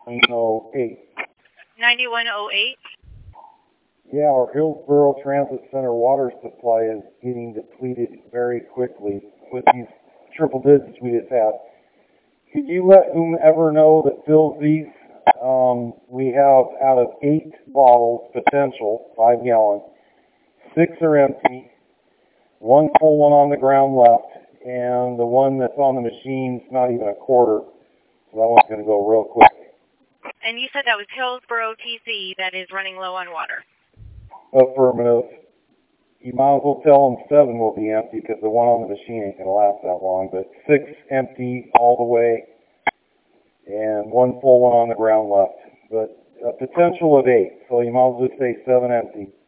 9108. 9108? Yeah, our Hillsboro Transit Center water supply is getting depleted very quickly with these triple digits we just had. Could you let whomever know that fills these? We have out of 8 bottles, potential, 5 gallon, 6 are empty, 1 full one on the ground left, and the one that's on the machine's not even a quarter. So that one's going to go real quick. And you said that was Hillsboro TC that is running low on water. Affirmative. You might as well tell them 7 will be empty because the one on the machine ain't going to last that long. But 6 empty all the way and 1 full one on the ground left. But a potential of 8, so you might as well say 7 empty.